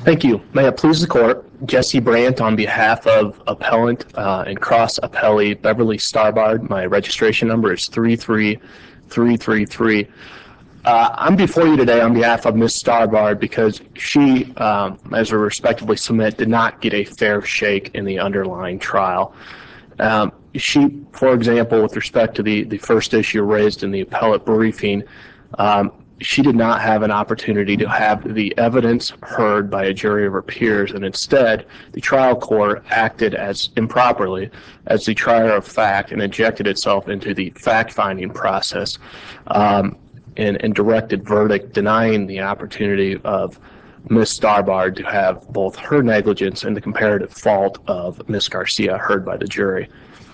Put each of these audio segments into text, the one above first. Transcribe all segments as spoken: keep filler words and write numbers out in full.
Thank you. May it please the court, Jesse Brandt on behalf of appellant uh, and cross appellee Beverly Starbard. My registration number is three three three three three. Uh, I'm before you today on behalf of Miz Starbard because she, um, as we respectively submit, did not get a fair shake in the underlying trial. Um, she, for example, with respect to the, the first issue raised in the appellate briefing, um, she did not have an opportunity to have the evidence heard by a jury of her peers, and instead the trial court acted as improperly as the trier of fact and injected itself into the fact-finding process um, and, and directed verdict, denying the opportunity of Miz Starbard to have both her negligence and the comparative fault of Miz Garcia heard by the jury.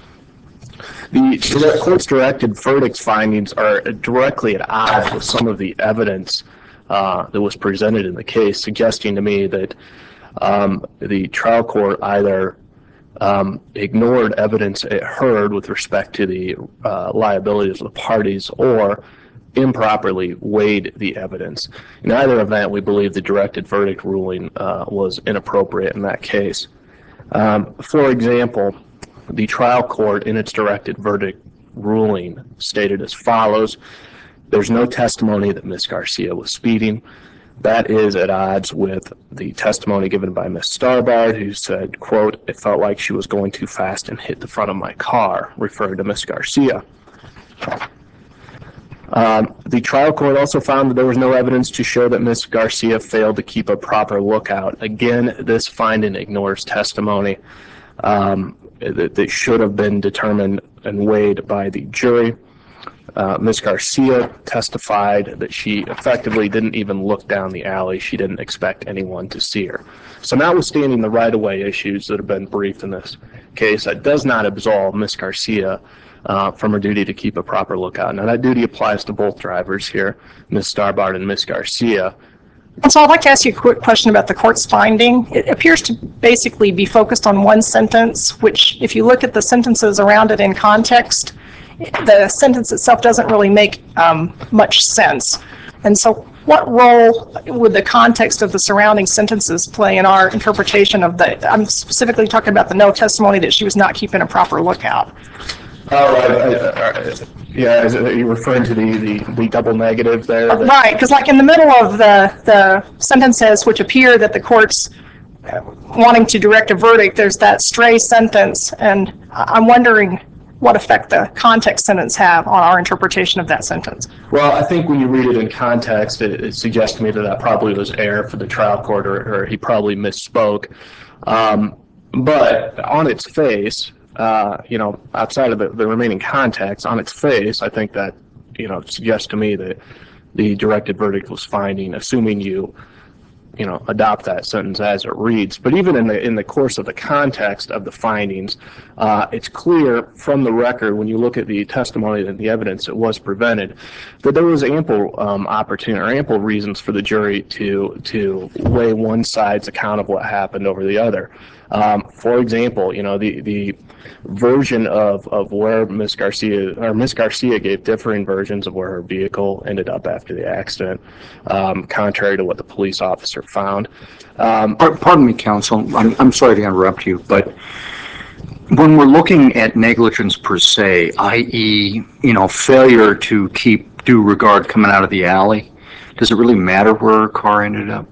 The court's directed verdict findings are directly at odds with some of the evidence uh, that was presented in the case, suggesting to me that um, the trial court either um, ignored evidence it heard with respect to the uh, liabilities of the parties or improperly weighed the evidence. In either event, we believe the directed verdict ruling uh, was inappropriate in that case. Um, for example, the trial court in its directed verdict ruling stated as follows: there's no testimony that Miz Garcia was speeding. That is at odds with the testimony given by Miz Starbard, who said, quote, "It felt like she was going too fast and hit the front of my car," referring to Miz Garcia. Um, the trial court also found that there was no evidence to show that Miz Garcia failed to keep a proper lookout. Again, this finding ignores testimony um, that, that should have been determined and weighed by the jury. Uh, Miz Garcia testified that she effectively didn't even look down the alley. She didn't expect anyone to see her. So notwithstanding the right-of-way issues that have been briefed in this case, that does not absolve Miz Garcia uh, from her duty to keep a proper lookout. Now that duty applies to both drivers here, Miz Starbard and Miz Garcia. And so I'd like to ask you a quick question about the court's finding. It appears to basically be focused on one sentence, which if you look at the sentences around it in context, the sentence itself doesn't really make um, much sense. And so what role would the context of the surrounding sentences play in our interpretation of the, I'm specifically talking about the no testimony that she was not keeping a proper lookout. Oh, right. Uh, yeah, is it, are you referring to the, the, the double negative there? That... Right, because like in the middle of the, the sentences which appear that the court's wanting to direct a verdict, there's that stray sentence, and I'm wondering what effect the context sentence have on our interpretation of that sentence. Well, I think when you read it in context, it, it suggests to me that that probably was error for the trial court, or, or he probably misspoke. Um, but on its face, uh, you know, outside of the, the remaining context, on its face, I think that, you know, suggests to me that the directed verdict was finding, assuming you, you know, adopt that sentence as it reads. But even in the in the course of the context of the findings, uh, it's clear from the record when you look at the testimony and the evidence that was presented that there was ample um, opportunity or ample reasons for the jury to to weigh one side's account of what happened over the other. Um, for example, you know, the the version of of where Miz Garcia or Miz Garcia gave differing versions of where her vehicle ended up after the accident, um, contrary to what the police officer found. Um, Pardon me, counsel. I'm, I'm sorry to interrupt you, but when we're looking at negligence per se, that is, you know, failure to keep due regard coming out of the alley, does it really matter where her car ended up?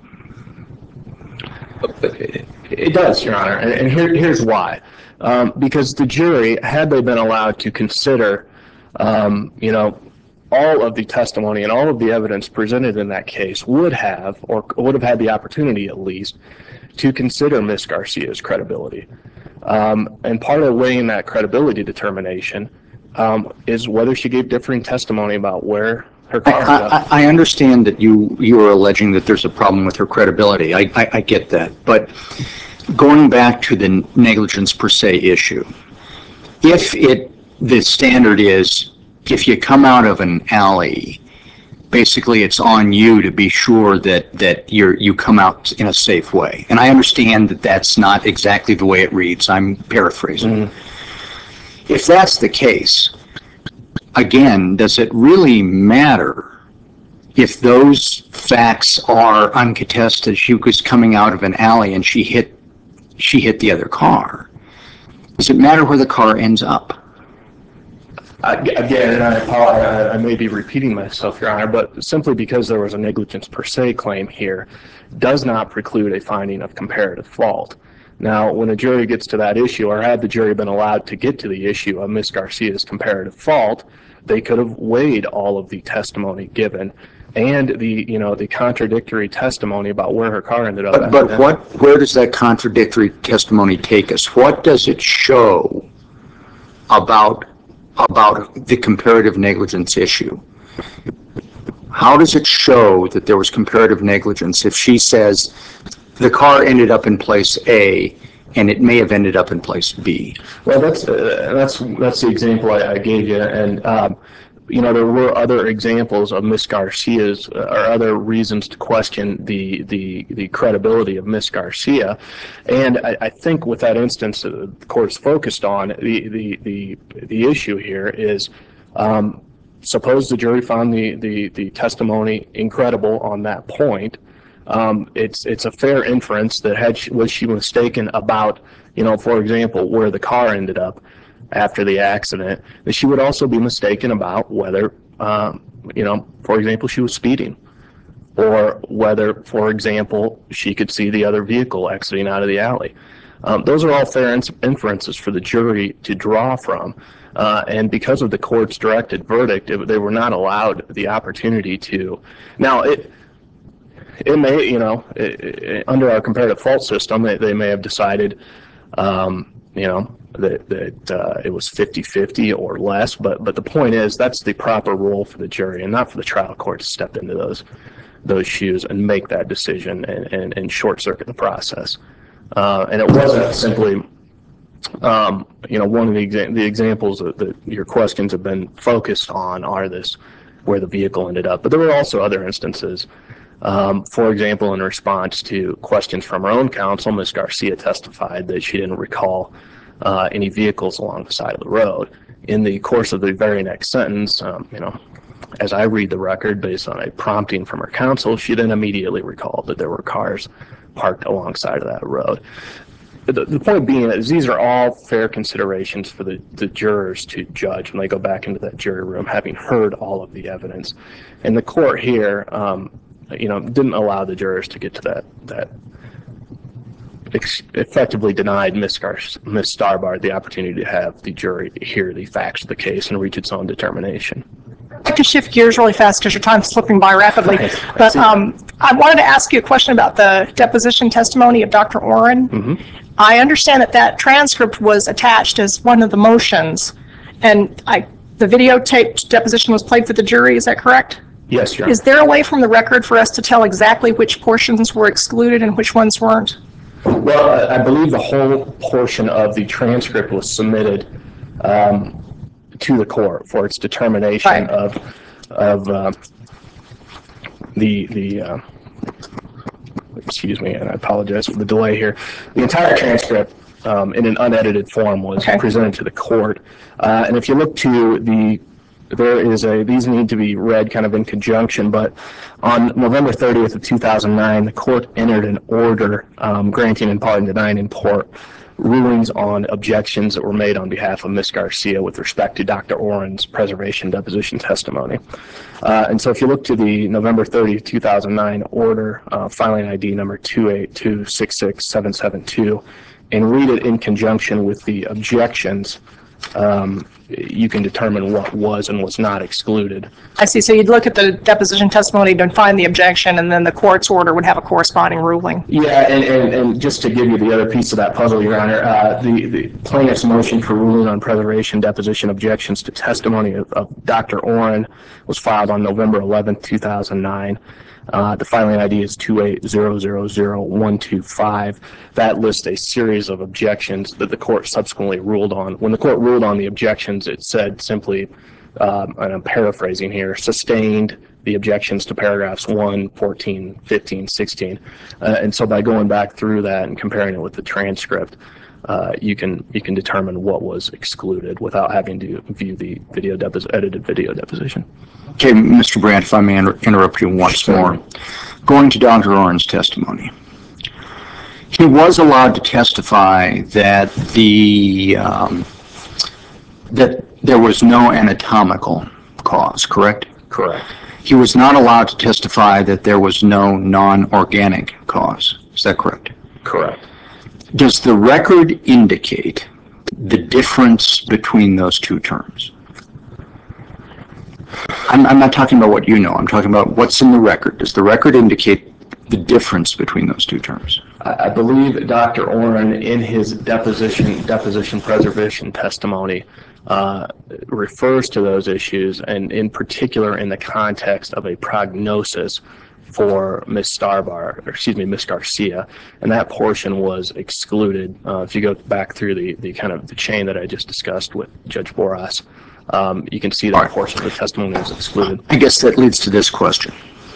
It, it does, Your Honor, and, and here, here's why. Um, because the jury, had they been allowed to consider, um, you know, all of the testimony and all of the evidence presented in that case, would have, or would have had the opportunity at least, to consider Miz Garcia's credibility. Um, and part of weighing that credibility determination um, is whether she gave differing testimony about where her car ended up. I, I, I understand that you, you are alleging that there's a problem with her credibility. I, I, I get that. But going back to the negligence per se issue, if it, the standard is, if you come out of an alley, basically it's on you to be sure that, that you're, you come out in a safe way. And I understand that that's not exactly the way it reads. I'm paraphrasing. Mm-hmm. If that's the case, again, does it really matter if those facts are uncontested, she was coming out of an alley and she hit she hit the other car. Does it matter where the car ends up? I- Again, and I apologize, I may be repeating myself, Your Honor, but simply because there was a negligence per se claim here does not preclude a finding of comparative fault. Now, when a jury gets to that issue, or had the jury been allowed to get to the issue of Miz Garcia's comparative fault, they could have weighed all of the testimony given and the, you know, the contradictory testimony about where her car ended up. But, but what, where does that contradictory testimony take us? What does it show about about the comparative negligence issue? How does it show that there was comparative negligence if she says the car ended up in place A and it may have ended up in place B? Well, that's uh, that's that's the example I, I gave you, and um, you know, there were other examples of Miz Garcia's uh, or other reasons to question the the the credibility of Miz Garcia, and I, I think with that instance, uh, the court's focused on the the the the issue here is. Um, Suppose the jury found the, the, the testimony incredible on that point. Um, it's it's a fair inference that had she, was she mistaken about, you know, for example, where the car ended up after the accident, that she would also be mistaken about whether, um, you know, for example, she was speeding, or whether, for example, she could see the other vehicle exiting out of the alley. Um, those are all fair inferences for the jury to draw from. Uh, and because of the court's directed verdict, it, they were not allowed the opportunity to. Now, it it may, you know, it, it, under our comparative fault system, they, they may have decided, um, you know, that, that uh, it was fifty fifty or less. But but the point is, that's the proper role for the jury, and not for the trial court to step into those those shoes and make that decision and, and, and short circuit the process. Uh, and it wasn't simply. Um, you know, one of the, exa the examples that, that your questions have been focused on are this, where the vehicle ended up. But there were also other instances. Um, for example, in response to questions from her own counsel, Miz Garcia testified that she didn't recall uh, any vehicles along the side of the road. In the course of the very next sentence, um, you know, as I read the record based on a prompting from her counsel, she then immediately recalled that there were cars parked alongside of that road. The, the point being is these are all fair considerations for the, the jurors to judge when they go back into that jury room, having heard all of the evidence. And the court here, um, you know, didn't allow the jurors to get to that, that ex effectively denied Miz Miz Starbard the opportunity to have the jury hear the facts of the case and reach its own determination. I'd like to shift gears really fast because your time's slipping by rapidly. But um, I wanted to ask you a question about the deposition testimony of Doctor Oren. Mm-hmm. I understand that that transcript was attached as one of the motions, and I, the videotaped deposition was played for the jury. Is that correct? Yes, Your Honor. Is there a way from the record for us to tell exactly which portions were excluded and which ones weren't? Well, I believe the whole portion of the transcript was submitted um, to the court for its determination Right. of of uh, the the. Uh, excuse me, and I apologize for the delay here. The entire transcript, um, in an unedited form, was Okay. presented to the court, uh, and if you look to the. There is a, these need to be read kind of in conjunction, but on November thirtieth of two thousand nine, the court entered an order um, granting and pardon denying in court rulings on objections that were made on behalf of Miz Garcia with respect to Doctor Oren's preservation deposition testimony. Uh, and so if you look to the November thirtieth, two thousand nine order, uh, filing I D number two eight two six six seven seven two, and read it in conjunction with the objections, um, you can determine what was and was not excluded. I see. So you'd look at the deposition testimony to find the objection, and then the court's order would have a corresponding ruling. Yeah, and, and, and just to give you the other piece of that puzzle, Your Honor, uh, the, the plaintiff's motion for ruling on preservation deposition objections to testimony of, of Doctor Oren was filed on November eleventh, two thousand nine. Uh, the filing I D is two eight zero zero zero one two five. That lists a series of objections that the court subsequently ruled on. When the court ruled on the objections, it said simply, um, and I'm paraphrasing here, sustained the objections to paragraphs one, fourteen, fifteen, sixteen. Uh, and so by going back through that and comparing it with the transcript, uh, you can you can determine what was excluded without having to view the video depos edited video deposition. Okay, Mister Brandt, if I may inter interrupt you once more. Going to Doctor Oren's testimony. He was allowed to testify that the um, that there was no anatomical cause, correct? Correct. He was not allowed to testify that there was no non-organic cause. Is that correct? Correct. Does the record indicate the difference between those two terms? I'm, I'm not talking about what you know. I'm talking about what's in the record. Does the record indicate the difference between those two terms? I, I believe Doctor Oren, in his deposition deposition preservation testimony, uh, refers to those issues, and in particular in the context of a prognosis for Miz Starbar, or excuse me, Miz Garcia, and that portion was excluded. Uh, if you go back through the, the kind of the chain that I just discussed with Judge Boras, um, you can see that right. portion of the testimony was excluded. I guess that leads to this question.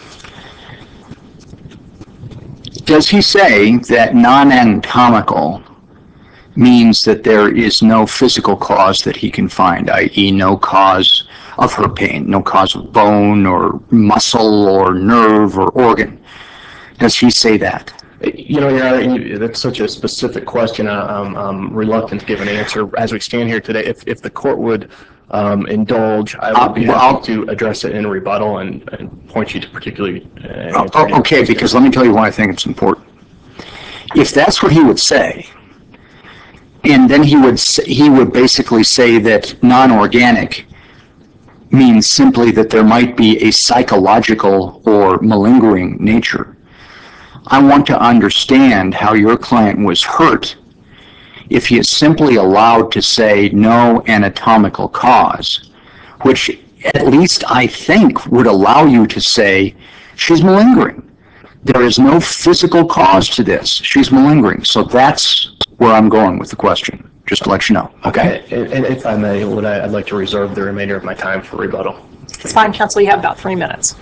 Does he say that non-anatomical means that there is no physical cause that he can find, that is no cause of her pain, no cause of bone or muscle or nerve or organ? Does he say that? You know, yeah, that's such a specific question. I'm, I'm reluctant to give an answer as we stand here today. If, if the court would um, indulge, I would be happy to address it in rebuttal and, and point you to particularly. Uh, oh, okay, because let me tell you why I think it's important. If that's what he would say, and then he would say, he would basically say that non-organic means simply that there might be a psychological or malingering nature. I want to understand how your client was hurt if he is simply allowed to say no anatomical cause, which at least I think would allow you to say she's malingering. There is no physical cause to this. She's malingering. So that's where I'm going with the question, just to let you know. Okay? And, and if I may, would I, I'd like to reserve the remainder of my time for rebuttal. It's fine, counsel. You have about three minutes.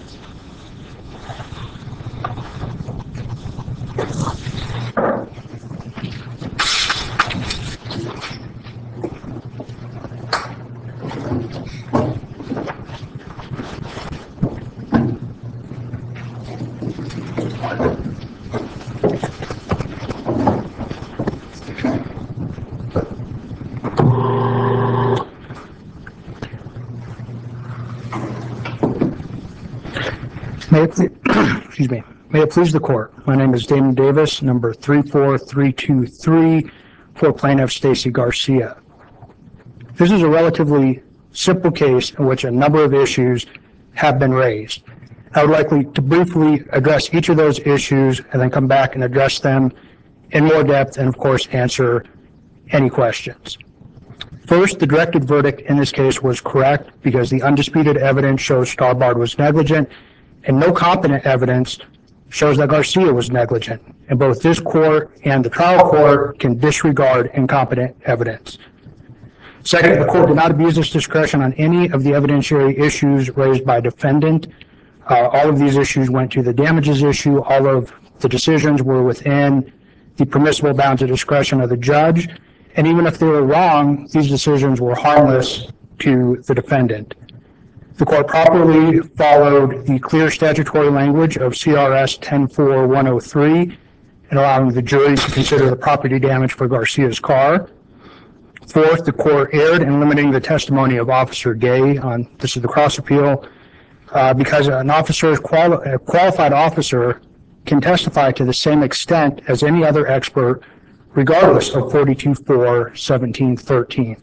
May it, please, excuse me. May it please the court. My name is Damon Davis, number three four three two three, for plaintiff Stacy Garcia. This is a relatively simple case in which a number of issues have been raised. I would like to briefly address each of those issues and then come back and address them in more depth and, of course, answer any questions. First, the directed verdict in this case was correct because the undisputed evidence shows Starbard was negligent, and no competent evidence shows that Garcia was negligent. And both this court and the trial court can disregard incompetent evidence. Second, the court did not abuse its discretion on any of the evidentiary issues raised by defendant. Uh, all of these issues went to the damages issue. All of the decisions were within the permissible bounds of discretion of the judge. And even if they were wrong, these decisions were harmless to the defendant. The court properly followed the clear statutory language of C R S ten four one oh three in allowing the jury to consider the property damage for Garcia's car. Fourth, the court erred in limiting the testimony of Officer Gay on, this is the cross appeal, uh, because an officer, quali a qualified officer can testify to the same extent as any other expert, regardless of forty-two four seventeen thirteen.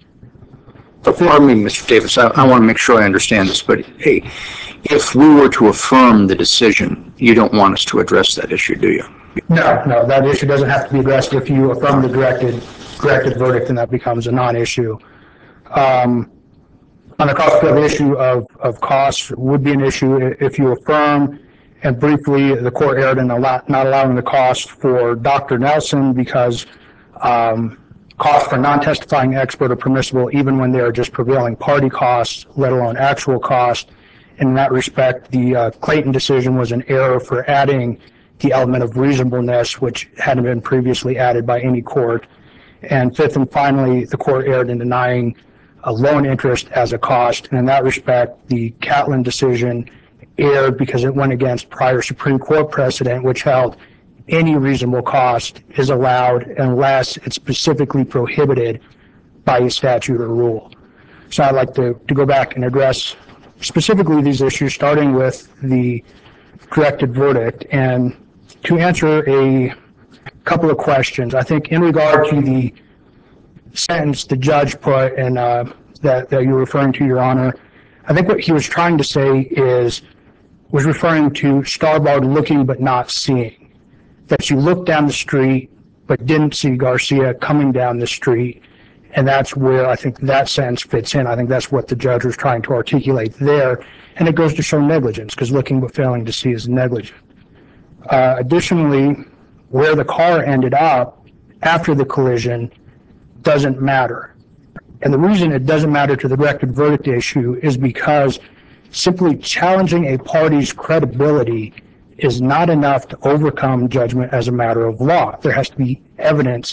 Pardon me, Mister Davis, I, I want to make sure I understand this, but hey, if we were to affirm the decision, you don't want us to address that issue, do you? No, no, that issue doesn't have to be addressed. If you affirm the directed, directed verdict, then that becomes a non-issue. Um, on the cost of the issue of, of costs would be an issue if you affirm, and briefly, the court erred in not allowing the cost for Doctor Nelson because um, costs for non-testifying expert are permissible even when they are just prevailing party costs, let alone actual cost. In that respect, the uh, Clayton decision was an error for adding the element of reasonableness, which hadn't been previously added by any court. And fifth and finally, the court erred in denying a loan interest as a cost. And in that respect, the Catlin decision erred because it went against prior Supreme Court precedent, which held any reasonable cost is allowed unless it's specifically prohibited by a statute or rule. So I'd like to, to go back and address specifically these issues, starting with the directed verdict. And to answer a couple of questions, I think in regard to the sentence the judge put and uh, that, that you're referring to, Your Honor, I think what he was trying to say is, was referring to Starbard looking but not seeing. That you looked down the street but didn't see Garcia coming down the street. And that's where I think that sentence fits in. I think that's what the judge was trying to articulate there. And it goes to show negligence, because looking but failing to see is negligent. Uh, additionally, where the car ended up after the collision doesn't matter. And the reason it doesn't matter to the directed verdict issue is because simply challenging a party's credibility is not enough to overcome judgment as a matter of law. There has to be evidence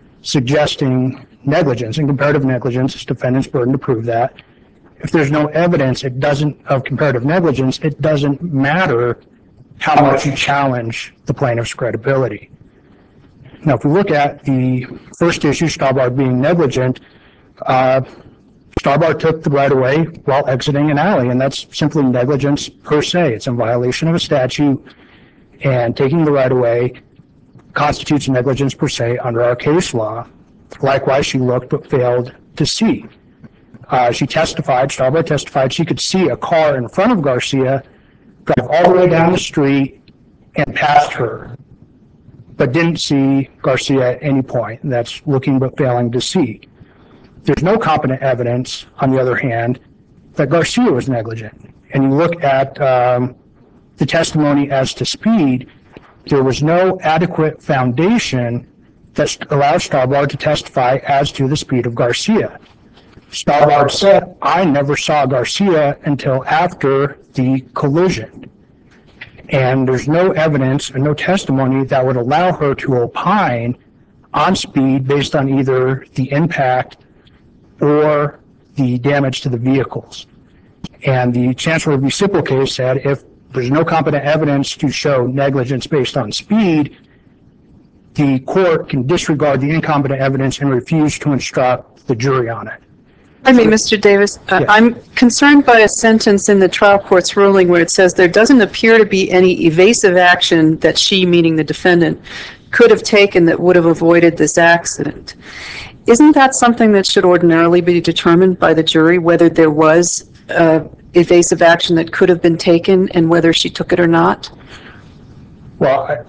suggesting negligence, and comparative negligence is defendant's burden to prove that. If there's no evidence, it doesn't of comparative negligence, it doesn't matter how much you challenge the plaintiff's credibility. Now, if we look at the first issue, Starbard being negligent, uh, Starbard took the right of way while exiting an alley, and that's simply negligence per se. It's in violation of a statute, and taking the right of way constitutes negligence per se under our case law. Likewise, she looked but failed to see. Uh, she testified, Starbard testified, she could see a car in front of Garcia drive all the way down the street and past her, but didn't see Garcia at any point. That's looking but failing to see. There's no competent evidence, on the other hand, that Garcia was negligent. And you look at um, the testimony as to speed, there was no adequate foundation that allowed Starbard to testify as to the speed of Garcia. Starbard said, I never saw Garcia until after the collision. And there's no evidence and no testimony that would allow her to opine on speed based on either the impact or the damage to the vehicles. And the Chancellor v. Sipple case said if there's no competent evidence to show negligence based on speed, the court can disregard the incompetent evidence and refuse to instruct the jury on it. I mean, Mister Davis, uh, Yes. I'm concerned by a sentence in the trial court's ruling where it says there doesn't appear to be any evasive action that she, meaning the defendant, could have taken that would have avoided this accident. Isn't that something that should ordinarily be determined by the jury, whether there was uh, evasive action that could have been taken and whether she took it or not? Well, I,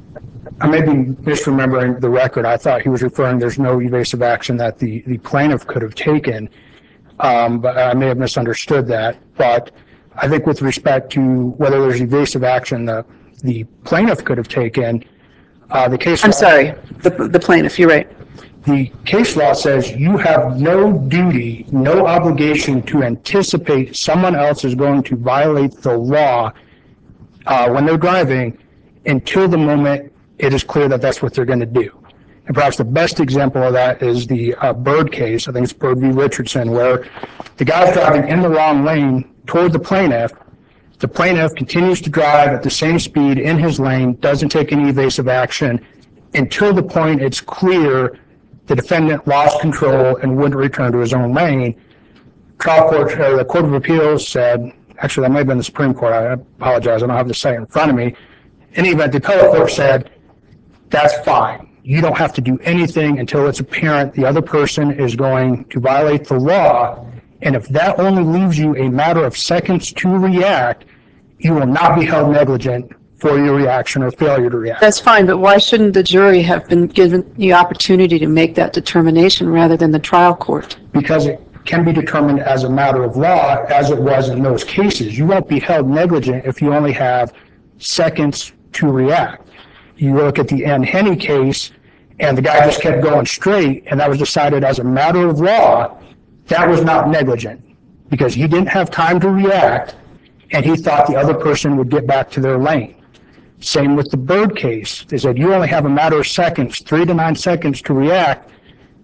I may be misremembering the record. I thought he was referring there's no evasive action that the, the plaintiff could have taken, um, but I may have misunderstood that. But I think with respect to whether there's evasive action that the plaintiff could have taken, uh, the case I'm law, sorry, the, the plaintiff, you're right. the case law says you have no duty, no obligation to anticipate someone else is going to violate the law uh, when they're driving until the moment it is clear that that's what they're going to do. And perhaps the best example of that is the uh, Bird case. I think it's Bird v. Richardson, where the guy's driving in the wrong lane toward the plaintiff. The plaintiff continues to drive at the same speed in his lane, doesn't take any evasive action until the point it's clear the defendant lost control and wouldn't return to his own lane. Trial court, uh, the Court of Appeals said, actually that might have been the Supreme Court, I apologize, I don't have the site in front of me. In any event, the appellate court said, that's fine. You don't have to do anything until it's apparent the other person is going to violate the law. And if that only leaves you a matter of seconds to react, you will not be held negligent for your reaction or failure to react. That's fine, but why shouldn't the jury have been given the opportunity to make that determination rather than the trial court? Because it can be determined as a matter of law, as it was in those cases. You won't be held negligent if you only have seconds to react. You look at the Ann Henney case, and the guy just kept going straight, and that was decided as a matter of law. That was not negligent, because he didn't have time to react, and he thought the other person would get back to their lane. Same with the Bird case. They said you only have a matter of seconds, three to nine seconds to react.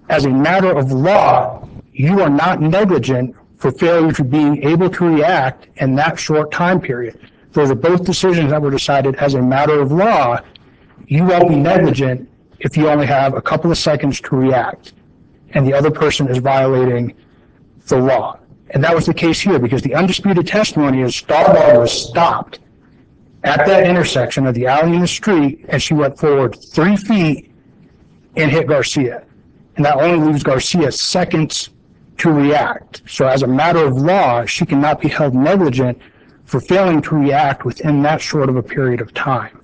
as a matter of law, you are not negligent for failure to being able to react in that short time period. Those are both decisions that were decided as a matter of law. You won't be negligent if you only have a couple of seconds to react and the other person is violating the law. And that was the case here because the undisputed testimony is Starbard was stopped at that intersection of the alley and the street and she went forward three feet and hit Garcia. And that only leaves Garcia seconds to react. So as a matter of law, she cannot be held negligent for failing to react within that short of a period of time.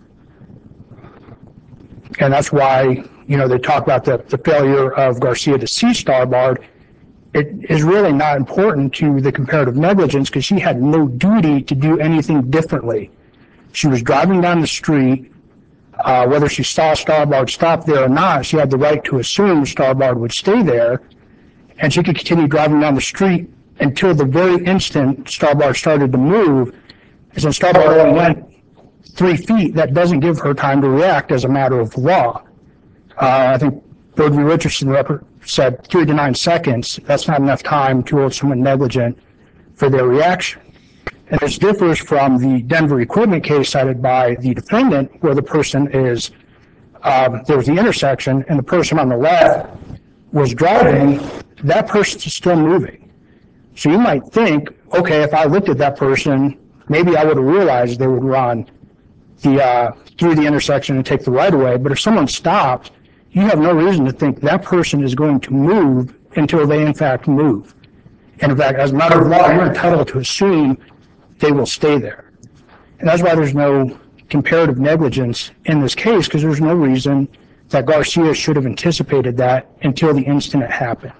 And that's why, you know, they talk about the, the failure of Garcia to see Starbard. It is really not important to the comparative negligence because she had no duty to do anything differently. She was driving down the street. Uh, whether she saw Starbard stop there or not, she had the right to assume Starbard would stay there, and she could continue driving down the street until the very instant Starbard started to move. And since Starbard only went three feet, that doesn't give her time to react as a matter of law. Uh, I think Bird v. Richardson said three to nine seconds. That's not enough time to hold someone negligent for their reaction. And this differs from the Denver equipment case cited by the defendant, where the person is, um, there was the intersection, and the person on the left was driving. That person is still moving. So you might think, okay, if I looked at that person, maybe I would have realized they would run the uh, through the intersection and take the right of way. But if someone stopped, you have no reason to think that person is going to move until they in fact move. And in fact, as a matter of law, you're entitled to assume they will stay there. And that's why there's no comparative negligence in this case, because there's no reason that Garcia should have anticipated that until the instant it happened.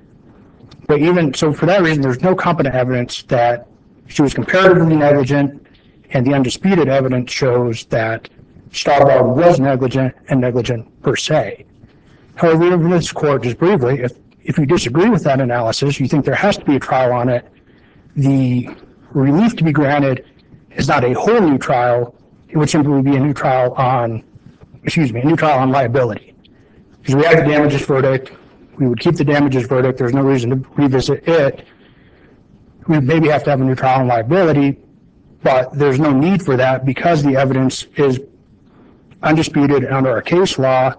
But even so, for that reason, there's no competent evidence that she was comparatively negligent, and the undisputed evidence shows that Starbard was negligent and negligent per se. However, in this court, just briefly, if, if you disagree with that analysis, you think there has to be a trial on it, the relief to be granted is not a whole new trial. It would simply be a new trial on, excuse me, a new trial on liability. Because we have the damages verdict, we would keep the damages verdict, there's no reason to revisit it. We maybe have to have a new trial on liability, but there's no need for that because the evidence is undisputed under our case law.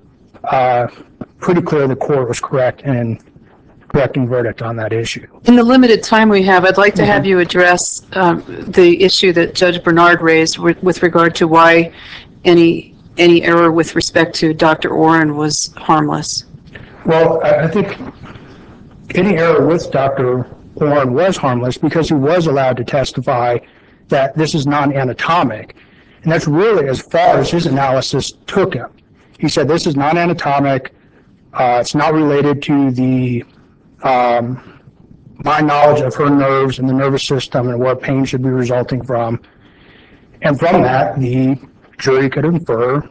Uh, pretty clear the court was correct in correcting verdict on that issue. In the limited time we have, I'd like to have you address um, the issue that Judge Bernard raised with, with regard to why any any error with respect to Doctor Oren was harmless. Well, I, I think any error with Doctor Oren was harmless because he was allowed to testify that this is non-anatomic. And that's really as far as his analysis took him. He said this is non-anatomic, uh, it's not related to the um, my knowledge of her nerves and the nervous system and where pain should be resulting from. And from that, the jury could infer,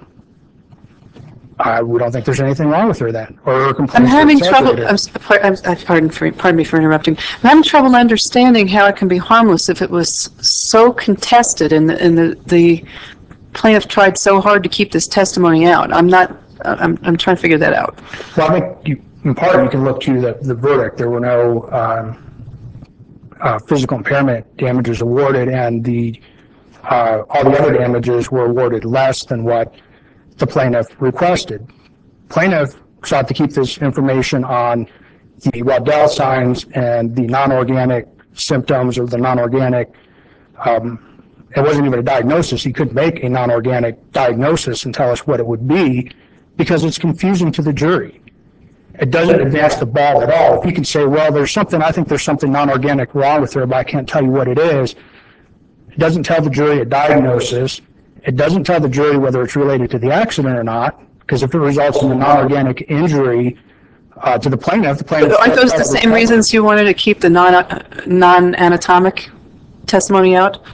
uh, we don't think there's anything wrong with her then, or her complaints. I'm having were trouble, exaggerated. I'm, I'm, pardon, for, pardon me for interrupting. I'm having trouble understanding how it can be harmless if it was so contested and the, and the, the plaintiff tried so hard to keep this testimony out. I'm not, I'm, I'm trying to figure that out. Well, I think you, in part you can look to the, the verdict. There were no um, uh, physical impairment damages awarded, and the uh, all the other damages were awarded less than what the plaintiff requested. Plaintiff sought to keep this information on the Waddell signs and the non-organic symptoms or the non-organic. Um, it wasn't even a diagnosis. He couldn't make a non-organic diagnosis and tell us what it would be because it's confusing to the jury. It doesn't advance the ball at all. If you can say, well, there's something, I think there's something non-organic wrong with her, but I can't tell you what it is. It doesn't tell the jury a diagnosis. It doesn't tell the jury whether it's related to the accident or not, because if it results in a non-organic injury uh, to the plaintiff, the plaintiff... Aren't those the same reasons you wanted to keep the non, non-anatomic testimony out?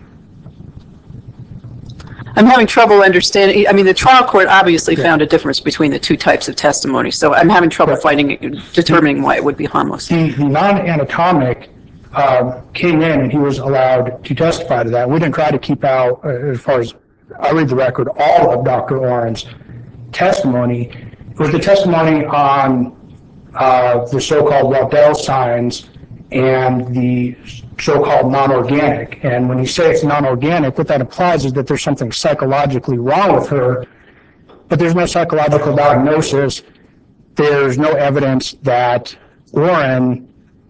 I'm having trouble understanding. I mean, the trial court obviously yeah. found a difference between the two types of testimony, so I'm having trouble yeah. finding, determining why it would be harmless. The, the non-anatomic uh, came in and he was allowed to testify to that. We didn't try to keep out, uh, as far as I read the record, all of Doctor Oren's testimony. It was the testimony on uh, the so-called Waddell signs and the so-called non-organic. And when you say it's non-organic, what that implies is that there's something psychologically wrong with her, but there's no psychological diagnosis. There's no evidence that Orrin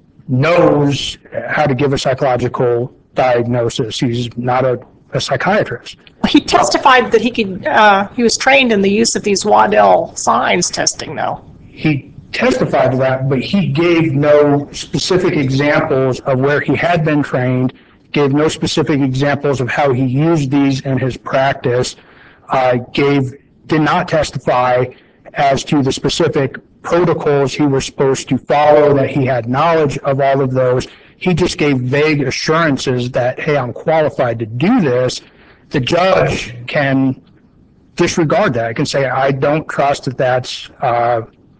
knows how to give a psychological diagnosis. He's not a, a psychiatrist. He testified that he could, uh, he was trained in the use of these Waddell signs testing, though. He testified to that, but he gave no specific examples of where he had been trained, gave no specific examples of how he used these in his practice, uh, gave, did not testify as to the specific protocols he was supposed to follow, that he had knowledge of all of those. He just gave vague assurances that, hey, I'm qualified to do this. The judge can disregard that, can say, I don't trust that that's uh,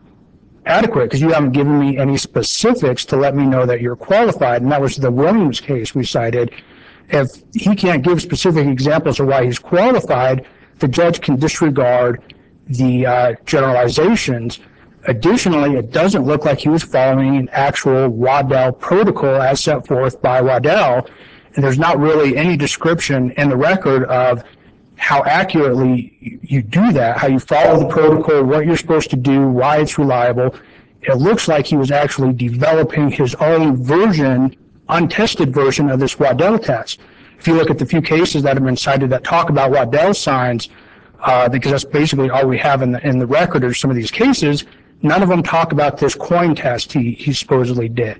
adequate because you haven't given me any specifics to let me know that you're qualified. And that was the Williams case we cited. If he can't give specific examples of why he's qualified, the judge can disregard the uh, generalizations. Additionally, it doesn't look like he was following an actual Waddell protocol as set forth by Waddell, and there's not really any description in the record of how accurately you do that, how you follow the protocol, what you're supposed to do, why it's reliable. It looks like he was actually developing his own version, untested version of this Waddell test. If you look at the few cases that have been cited that talk about Waddell signs, uh, because that's basically all we have in the, in the record are some of these cases, none of them talk about this coin test he, he supposedly did.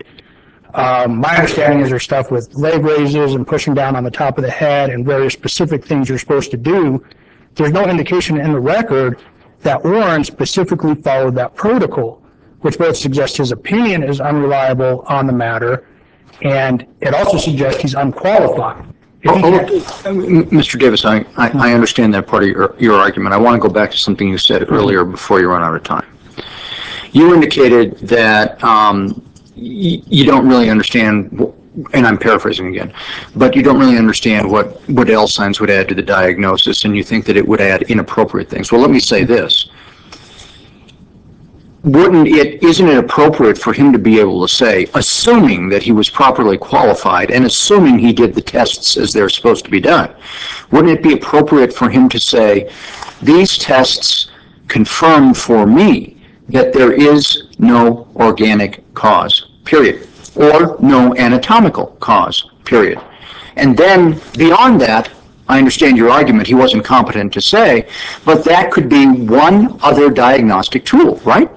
Um, my understanding is there's stuff with leg raises and pushing down on the top of the head and various specific things you're supposed to do. There's no indication in the record that Orrin specifically followed that protocol, which both suggests his opinion is unreliable on the matter, and it also suggests he's unqualified. Oh, oh, Mister Davis, I, I, I understand that part of your, your argument. I want to go back to something you said earlier before you run out of time. You indicated that um, y you don't really understand, and I'm paraphrasing again, but you don't really understand what Waddell signs would add to the diagnosis, and you think that it would add inappropriate things. Well, let me say this. Wouldn't it, isn't it appropriate for him to be able to say, assuming that he was properly qualified and assuming he did the tests as they're supposed to be done, wouldn't it be appropriate for him to say, these tests confirm for me that there is no organic cause, period, or no anatomical cause, period. And then beyond that, I understand your argument, he wasn't competent to say, but that could be one other diagnostic tool, right?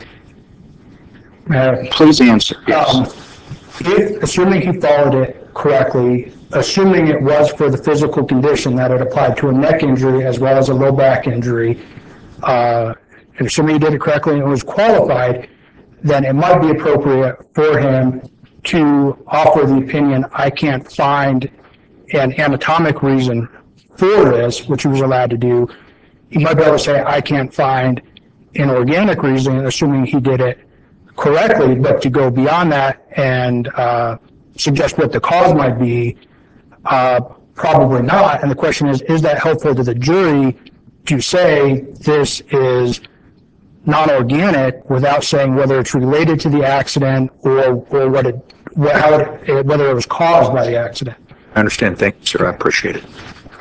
Uh, Please answer, yes. Um, if, assuming he followed it correctly, assuming it was for the physical condition that it applied to a neck injury as well as a low back injury, uh, and assuming he did it correctly and was qualified, then it might be appropriate for him to offer the opinion, I can't find an anatomic reason for this, which he was allowed to do. He might be able to say, I can't find an organic reason, assuming he did it correctly, but to go beyond that and uh, suggest what the cause might be, uh, probably not. And the question is, is that helpful to the jury to say this is non-organic without saying whether it's related to the accident or, or what it, what, how it, whether it was caused by the accident? I understand. Thank you, sir. I appreciate it.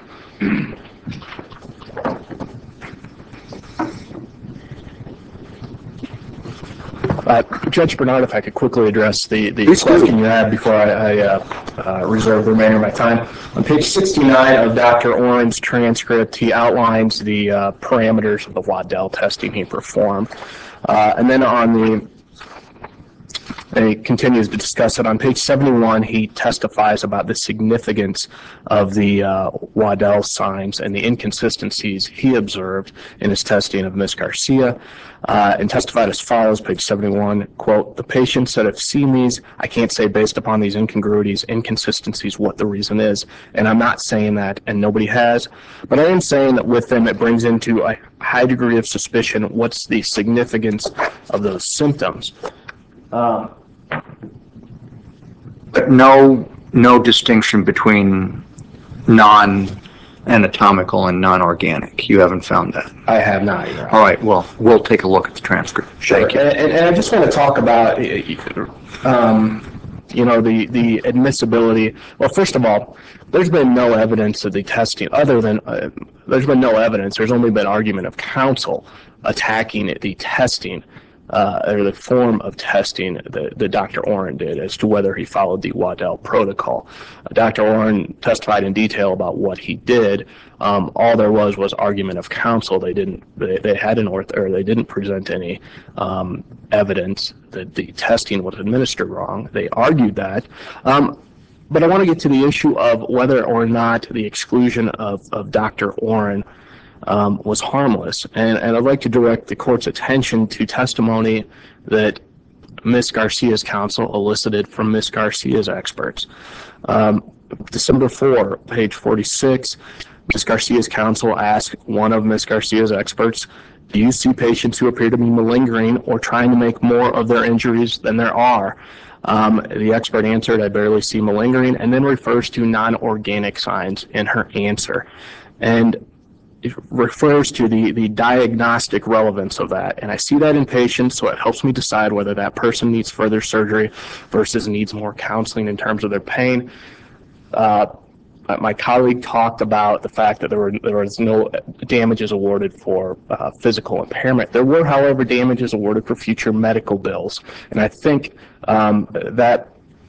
Uh, Judge Bernard, if I could quickly address the, the Please do. question you had before I, I uh, uh, reserve the remainder of my time. On page sixty-nine of Doctor Orrin's transcript, he outlines the uh, parameters of the Waddell testing he performed. Uh, and then on the And he continues to discuss it. On page seventy-one, he testifies about the significance of the uh, Waddell signs and the inconsistencies he observed in his testing of Miz Garcia, uh, and testified as follows, page seventy-one, quote, the patients that have seen these, I can't say based upon these incongruities, inconsistencies, what the reason is. And I'm not saying that, and nobody has, but I am saying that with them it brings into a high degree of suspicion what's the significance of those symptoms. Um, But no, no distinction between non, anatomical and non-organic. You haven't found that. I have not, Your Honor. All right, well, we'll take a look at the transcript. Thank you. And, and and I just want to talk about, um, you know, the, the admissibility. Well, first of all, there's been no evidence of the testing other than, uh, there's been no evidence. There's only been argument of counsel attacking the testing, uh, or the form of testing that, that Doctor Oren did as to whether he followed the Waddell protocol. Uh, Doctor Oren testified in detail about what he did. Um, all there was was argument of counsel. They didn't, they, they had an orth, or they didn't present any um, evidence that the testing was administered wrong. They argued that. Um, but I want to get to the issue of whether or not the exclusion of, of Doctor Oren Um, was harmless. And, and I'd like to direct the court's attention to testimony that Miz Garcia's counsel elicited from Miz Garcia's experts. Um, December fourth, page forty-six, Miz Garcia's counsel asked one of Miz Garcia's experts, do you see patients who appear to be malingering or trying to make more of their injuries than there are? Um, the expert answered, I barely see malingering, and then refers to non-organic signs in her answer. And it refers to the, the diagnostic relevance of that. And I see that in patients, so it helps me decide whether that person needs further surgery versus needs more counseling in terms of their pain. Uh, my colleague talked about the fact that there were there was no damages awarded for uh, physical impairment. There were, however, damages awarded for future medical bills. And I think um, that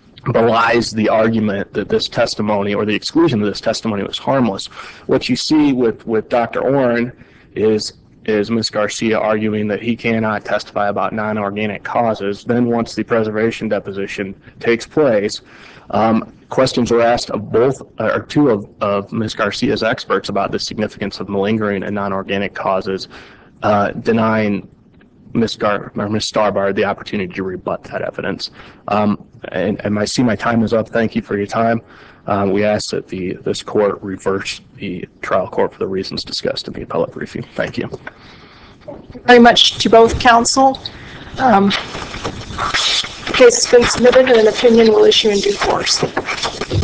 belies the argument that this testimony or the exclusion of this testimony was harmless. What you see with, with Doctor Oren is is Miz Garcia arguing that he cannot testify about non-organic causes. Then once the preservation deposition takes place, um, questions are asked of both, or two of, of Miz Garcia's experts about the significance of malingering and non-organic causes, uh, denying Miz Gar or Miz Starbard the opportunity to rebut that evidence. Um, and, and I see my time is up. Thank you for your time. Um, we ask that the this court reverse the trial court for the reasons discussed in the appellate briefing. Thank you. Very much to both counsel. Um, the case has been submitted and an opinion will issue in due course.